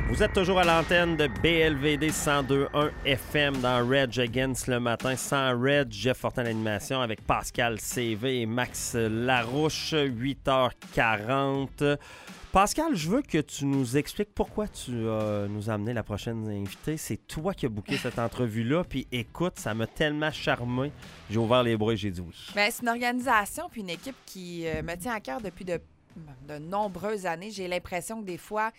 Vous êtes toujours à l'antenne de BLVD 102.1 FM dans Reg Against le matin. Sans Reg, Jeff Fortin l'animation avec Pascal CV et Max Larouche, 8h40. Pascal, je veux que tu nous expliques pourquoi tu nous as amené la prochaine invitée. C'est toi qui as booké cette entrevue-là. Puis écoute, ça m'a tellement charmé. J'ai ouvert les bras et j'ai dit oui. Bien, c'est une organisation puis une équipe qui me tient à cœur depuis de nombreuses années. J'ai l'impression que des fois,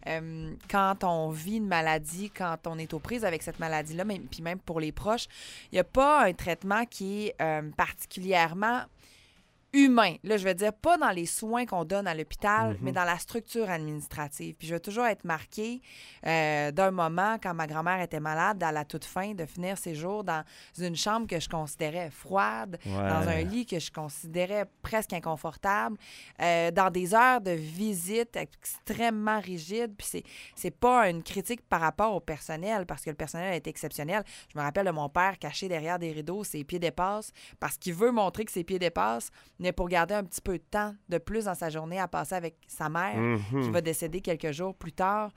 quand on vit une maladie, quand on est aux prises avec cette maladie-là, puis même pour les proches, il n'y a pas un traitement qui est particulièrement humain. Là, je veux dire, pas dans les soins qu'on donne à l'hôpital, mais dans la structure administrative. Puis je vais toujours être marquée d'un moment, quand ma grand-mère était malade, à la toute fin, de finir ses jours dans une chambre que je considérais froide, dans un lit que je considérais presque inconfortable, dans des heures de visite extrêmement rigides. Puis c'est pas une critique par rapport au personnel, parce que le personnel est exceptionnel. Je me rappelle de mon père caché derrière des rideaux, ses pieds dépassent, parce qu'il veut montrer que ses pieds dépassent, mais pour garder un petit peu de temps de plus dans sa journée à passer avec sa mère, qui va décéder quelques jours plus tard.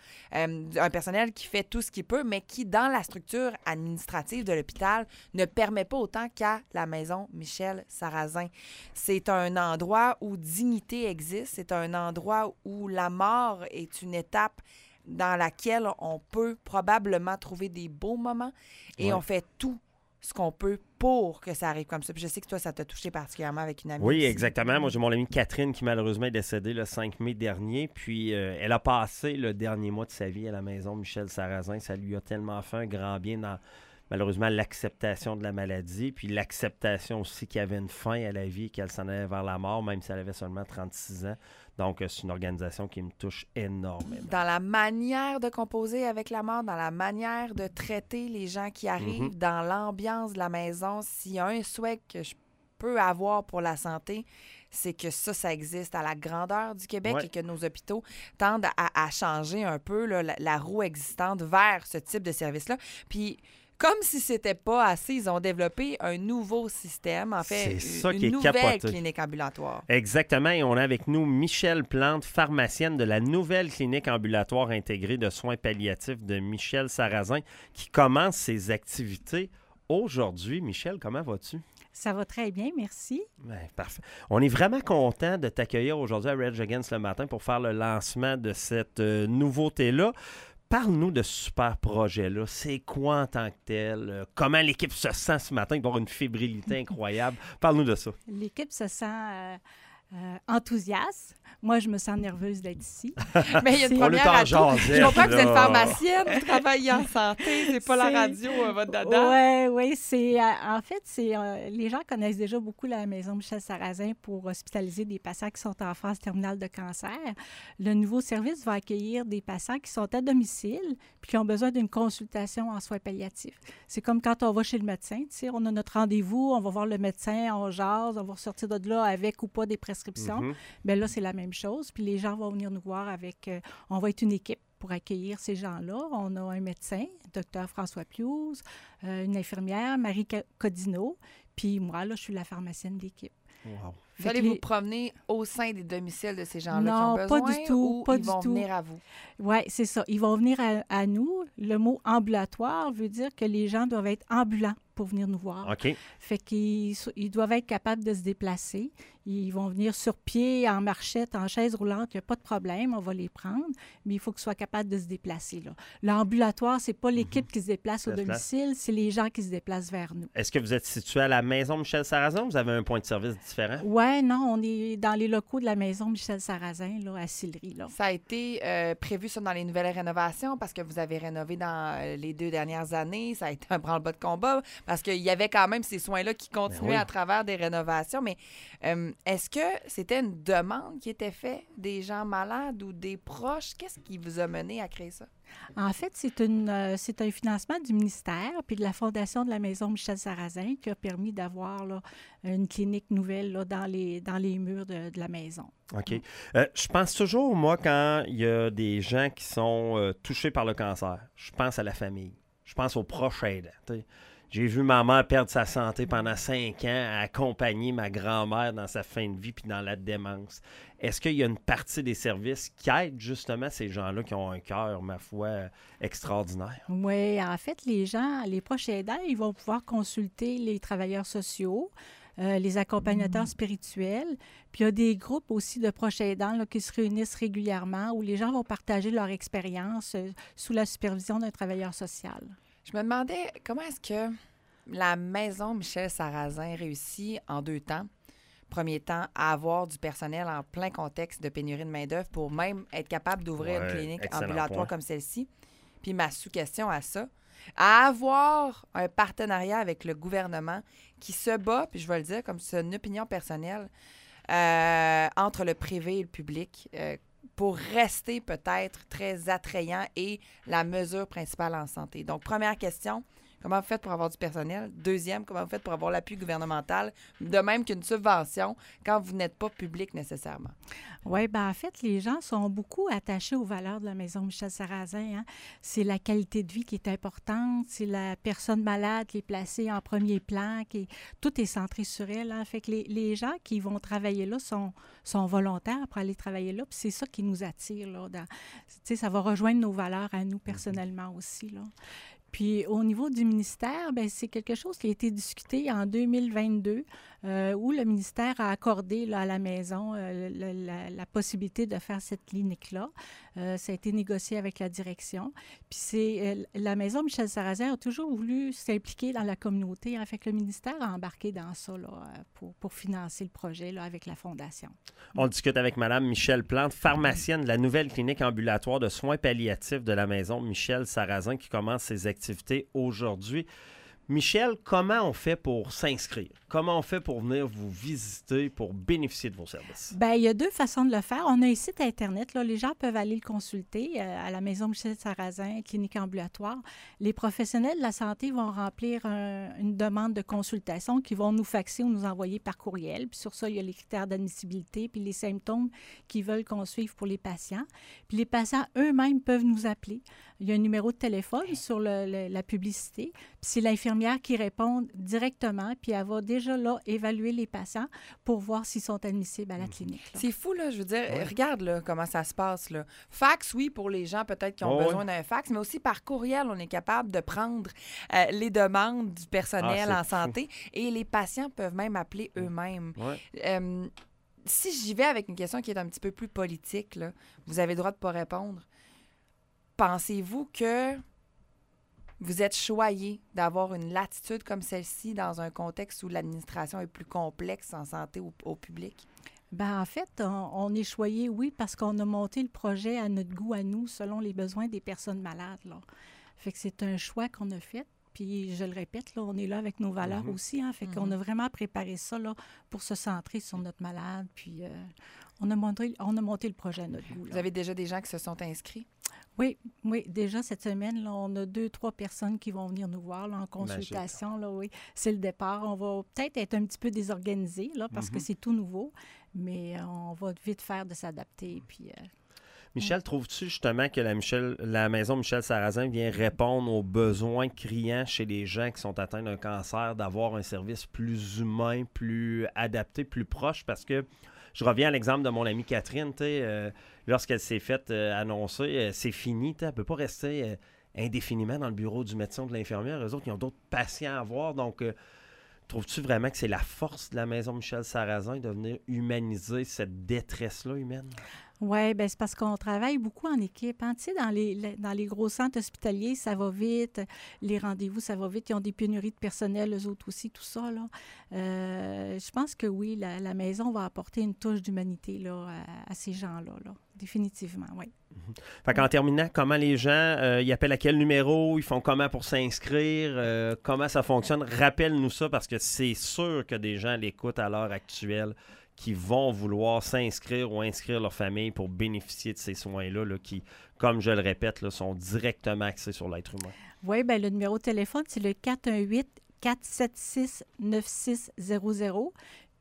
Un personnel qui fait tout ce qu'il peut, mais qui, dans la structure administrative de l'hôpital, ne permet pas autant qu'à la maison Michel Sarrazin. C'est un endroit où dignité existe. C'est un endroit où la mort est une étape dans laquelle on peut probablement trouver des beaux moments et on fait tout ce qu'on peut pour que ça arrive comme ça. Puis je sais que toi, ça t'a touché particulièrement avec une amie. Oui, aussi. exactement. Moi, j'ai mon amie Catherine qui malheureusement est décédée le 5 mai dernier. Puis elle a passé le dernier mois de sa vie à la maison Michel Sarrazin. Ça lui a tellement fait un grand bien dans, malheureusement, l'acceptation de la maladie. Puis l'acceptation aussi qu'il y avait une fin à la vie, qu'elle s'en allait vers la mort, même si elle avait seulement 36 ans. Donc, c'est une organisation qui me touche énormément. Dans la manière de composer avec la mort, dans la manière de traiter les gens qui arrivent, dans l'ambiance de la maison, s'il y a un souhait que je peux avoir pour la santé, c'est que ça existe à la grandeur du Québec et que nos hôpitaux tendent à changer un peu là, la roue existante vers ce type de service-là. Puis, comme si c'était pas assez, ils ont développé un nouveau système, en fait, une nouvelle clinique ambulatoire. Exactement, et on a avec nous Michèle Plante, pharmacienne de la nouvelle clinique ambulatoire intégrée de soins palliatifs de Michel Sarrazin, qui commence ses activités aujourd'hui. Michèle, comment vas-tu? Ça va très bien, merci. Bien, parfait. On est vraiment content de t'accueillir aujourd'hui à Reg Against le matin pour faire le lancement de cette nouveauté-là. Parle-nous de ce super projet-là. C'est quoi en tant que tel? Comment l'équipe se sent ce matin? Il va y avoir une fébrilité incroyable. Parle-nous de ça. L'équipe se sent enthousiaste. Moi, je me sens nerveuse d'être ici. Mais il y a une première à tout. Je comprends que vous êtes pharmacienne, vous travaillez en santé, c'est pas la radio, votre dada. Oui. En fait, les gens connaissent déjà beaucoup la maison Michel Sarrazin pour hospitaliser des patients qui sont en phase terminale de cancer. Le nouveau service va accueillir des patients qui sont à domicile puis qui ont besoin d'une consultation en soins palliatifs. C'est comme quand on va chez le médecin, tu sais, on a notre rendez-vous, on va voir le médecin, on jase, on va ressortir de là avec ou pas des prescriptions. Bien là, c'est la même chose. Puis les gens vont venir nous voir avec... on va être une équipe pour accueillir ces gens-là. On a un médecin, Dr François Piouz, une infirmière, Marie Codino, puis moi, là, je suis la pharmacienne de l'équipe. Wow. Vous allez vous promener au sein des domiciles de ces gens-là qui ont besoin? Non, pas du tout. Ou ils vont venir à vous? Oui, c'est ça. Ils vont venir à nous. Le mot ambulatoire veut dire que les gens doivent être ambulants pour venir nous voir. OK. Fait qu'ils doivent être capables de se déplacer. Ils vont venir sur pied, en marchette, en chaise roulante. Il n'y a pas de problème, on va les prendre, mais il faut qu'ils soient capables de se déplacer. Là. L'ambulatoire, ce n'est pas l'équipe qui se déplace au domicile, c'est les gens qui se déplacent vers nous. Est-ce que vous êtes situé à la maison Michel Sarrazin ou vous avez un point de service différent? Oui, non, on est dans les locaux de la maison Michel Sarrazin, là, à Sillery. Là. Ça a été prévu ça dans les nouvelles rénovations parce que vous avez rénové dans les 2 dernières années. Ça a été un branle-bas de combat parce qu'il y avait quand même ces soins-là qui continuaient à travers des rénovations. Mais est-ce que c'était une demande qui était faite des gens malades ou des proches? Qu'est-ce qui vous a mené à créer ça? En fait, c'est un financement du ministère puis de la Fondation de la Maison Michel Sarrazin qui a permis d'avoir là, une clinique nouvelle là, dans les murs de la maison. OK. Je pense toujours, moi, quand il y a des gens qui sont touchés par le cancer, je pense à la famille. Je pense aux proches aidants. J'ai vu ma mère perdre sa santé pendant 5 ans, accompagner ma grand-mère dans sa fin de vie puis dans la démence. Est-ce qu'il y a une partie des services qui aident justement ces gens-là qui ont un cœur, ma foi, extraordinaire? Oui, en fait, les gens, les proches aidants, ils vont pouvoir consulter les travailleurs sociaux, les accompagnateurs spirituels. Puis il y a des groupes aussi de proches aidants là, qui se réunissent régulièrement où les gens vont partager leur expérience sous la supervision d'un travailleur social. Je me demandais comment est-ce que la maison Michel Sarrazin réussit en 2 temps. Premier temps, à avoir du personnel en plein contexte de pénurie de main-d'œuvre pour même être capable d'ouvrir une clinique ambulatoire comme celle-ci. Puis ma sous-question à ça, à avoir un partenariat avec le gouvernement qui se bat, puis je vais le dire comme c'est une opinion personnelle, entre le privé et le public pour rester peut-être très attrayant et la mesure principale en santé. Donc, première question, comment vous faites pour avoir du personnel? Deuxième, comment vous faites pour avoir l'appui gouvernemental, de même qu'une subvention, quand vous n'êtes pas public nécessairement? Oui, bien en fait, les gens sont beaucoup attachés aux valeurs de la maison Michel Sarrazin. Hein. C'est la qualité de vie qui est importante, c'est la personne malade qui est placée en premier plan, tout est centré sur elle. Hein. Fait que les gens qui vont travailler là sont volontaires pour aller travailler là, puis c'est ça qui nous attire. Là, ça va rejoindre nos valeurs à nous personnellement aussi. Là. Puis au niveau du ministère, bien, c'est quelque chose qui a été discuté en 2022 où le ministère a accordé là, à la maison la possibilité de faire cette clinique-là. Ça a été négocié avec la direction. Puis la maison Michel Sarrazin a toujours voulu s'impliquer dans la communauté. Hein, fait que le ministère a embarqué dans ça là, pour financer le projet là, avec la Fondation. On discute avec Mme Michèle Plante, pharmacienne de la nouvelle clinique ambulatoire de soins palliatifs de la maison Michel Sarrazin qui commence ses activités aujourd'hui. Michèle, comment on fait pour s'inscrire? Comment on fait pour venir vous visiter, pour bénéficier de vos services? Bien, il y a 2 façons de le faire. On a un site Internet. Là, les gens peuvent aller le consulter à la maison Michel Sarrazin, clinique ambulatoire. Les professionnels de la santé vont remplir une demande de consultation qu'ils vont nous faxer ou nous envoyer par courriel. Puis sur ça, il y a les critères d'admissibilité puis les symptômes qu'ils veulent qu'on suive pour les patients. Puis les patients eux-mêmes peuvent nous appeler. Il y a un numéro de téléphone sur la publicité. Puis c'est l'infirmière qui répond directement, puis elle va déjà là évaluer les patients pour voir s'ils sont admissibles à la clinique. Là. C'est fou, là, je veux dire, regarde là, comment ça se passe. Là. Fax, oui, pour les gens peut-être qui ont besoin d'un fax, mais aussi par courriel, on est capable de prendre les demandes du personnel en santé et les patients peuvent même appeler eux-mêmes. Si j'y vais avec une question qui est un petit peu plus politique, là, vous avez le droit de ne pas répondre. Pensez-vous que vous êtes choyé d'avoir une latitude comme celle-ci dans un contexte où l'administration est plus complexe en santé au public? Bien, en fait, on est choyé, oui, parce qu'on a monté le projet à notre goût, à nous, selon les besoins des personnes malades. Là. Fait que c'est un choix qu'on a fait. Puis, je le répète, là, on est là avec nos valeurs aussi. Hein, fait qu'on a vraiment préparé ça là, pour se centrer sur notre malade. Puis, on a monté le projet à notre goût. Là. Vous avez déjà des gens qui se sont inscrits? Oui, déjà cette semaine, là, on a 2-3 personnes qui vont venir nous voir là, en consultation. Là, oui. C'est le départ. On va peut-être être un petit peu désorganisé là, parce que c'est tout nouveau, mais on va vite faire de s'adapter. Puis, Michèle, trouves-tu justement que la maison Michel Sarrazin vient répondre aux besoins criants chez les gens qui sont atteints d'un cancer, d'avoir un service plus humain, plus adapté, plus proche? Parce que je reviens à l'exemple de mon amie Catherine, lorsqu'elle s'est faite annoncer, c'est fini, elle ne peut pas rester indéfiniment dans le bureau du médecin ou de l'infirmière. Eux autres, ils ont d'autres patients à voir. Donc, trouves-tu vraiment que c'est la force de la maison Michel Sarrazin de venir humaniser cette détresse-là humaine? Oui, bien, c'est parce qu'on travaille beaucoup en équipe. Hein. Tu sais, dans les gros centres hospitaliers, ça va vite. Les rendez-vous, ça va vite. Ils ont des pénuries de personnel, eux autres aussi, tout ça. Là. Je pense que oui, la maison va apporter une touche d'humanité là, à ces gens-là. Là. Définitivement, oui. Fait qu'en terminant, comment les gens, ils appellent à quel numéro, ils font comment pour s'inscrire, comment ça fonctionne? Rappelle-nous ça parce que c'est sûr que des gens l'écoutent à l'heure actuelle qui vont vouloir s'inscrire ou inscrire leur famille pour bénéficier de ces soins-là là, qui, comme je le répète, là, sont directement axés sur l'être humain. Oui, bien, le numéro de téléphone, c'est le 418-476-9600.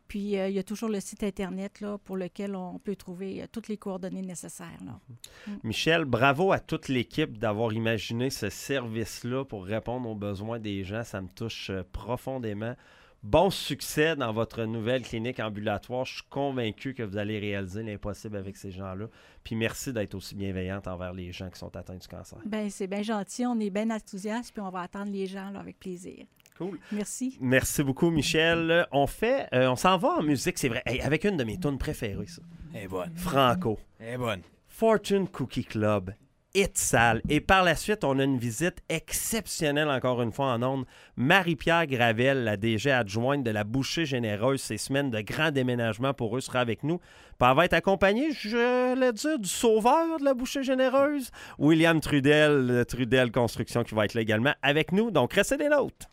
Puis, il y a toujours le site Internet là, pour lequel on peut trouver toutes les coordonnées nécessaires. Là. Michel, bravo à toute l'équipe d'avoir imaginé ce service-là pour répondre aux besoins des gens. Ça me touche profondément. Bon succès dans votre nouvelle clinique ambulatoire. Je suis convaincu que vous allez réaliser l'impossible avec ces gens-là. Puis merci d'être aussi bienveillante envers les gens qui sont atteints du cancer. Bien, c'est bien gentil. On est bien enthousiastes, puis on va attendre les gens là, avec plaisir. Cool. Merci. Merci beaucoup, Michel. On s'en va en musique, c'est vrai, avec une de mes tunes préférées, ça. Elle est bonne. Franco. Elle est bonne. Fortune Cookie Club. Hit Sale. Et par la suite, on a une visite exceptionnelle, encore une fois, en ondes. Marie-Pierre Gravel, la DG adjointe de la Bouchée Généreuse. Ces semaines de grand déménagement pour eux sera avec nous. Puis elle va être accompagnée, je l'ai dit, du sauveur de la Bouchée Généreuse, William Trudel, Trudel Construction, qui va être là également avec nous. Donc, restez des nôtres.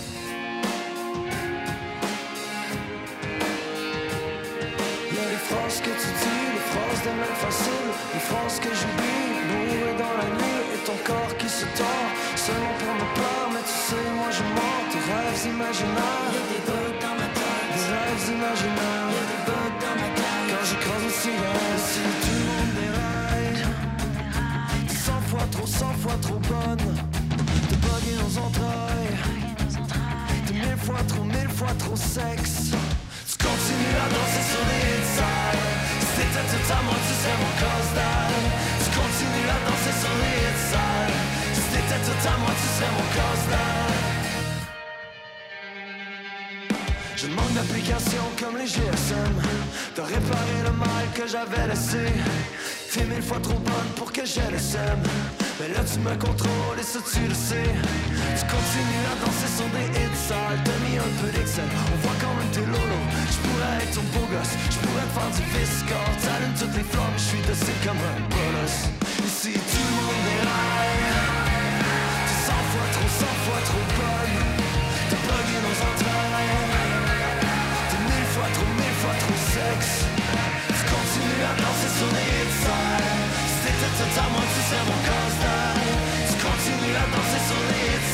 Les phrases que tu dis, les phrases de même facile, les phrases que j'oublie, bourré dans la nuit et ton corps qui se tord, seulement pour me peur, mais tu sais, moi je mens, tes rêves imaginaires, y'a des bugs dans ma tête, des rêves imaginaires, y'a des bugs dans ma tête, quand je creuse le silence, si tout le monde déraille, t'es 100 fois trop bonne, de bugger nos entrailles, t'es 1000 fois trop sexe. Continue à danser sur les hits sales. Si t'étais tout à moi, tu serais mon costard. Tu continues à danser sur les hits sales. Si t'étais tout à moi, tu serais mon costard. Je manque d'applications comme les GSM. De réparer le mal que j'avais laissé. T'es 1000 fois trop bonne pour que je le sème. Mais là tu me contrôles et ça tu le sais. Tu continues à danser sur des hits sales. T'as mis un peu d'Excel, on voit quand même tes lolos. J'pourrais être ton beau gosse, j'pourrais te faire du viscore. T'allumes toutes les flammes, j'suis docile comme un bolos. Ici tout le monde